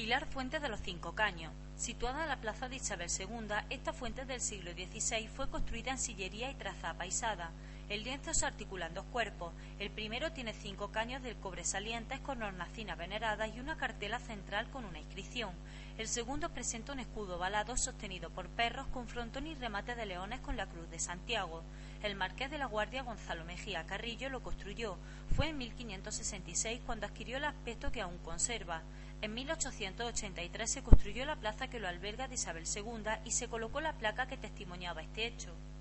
Pilar Fuente de los Cinco Caños. Situada en la plaza de Isabel II, esta fuente del siglo XVI fue construida en sillería y traza apaisada. El lienzo se articula en dos cuerpos. El primero tiene 5 caños de cobre salientes con hornacinas veneradas y una cartela central con una inscripción. El segundo presenta un escudo ovalado sostenido por perros con frontón y remate de leones con la Cruz de Santiago. El marqués de la Guardia Gonzalo Mejía Carrillo lo construyó. Fue en 1566 cuando adquirió el aspecto que aún conserva. En 1883 se construyó la plaza que lo alberga de Isabel II y se colocó la placa que testimoniaba este hecho.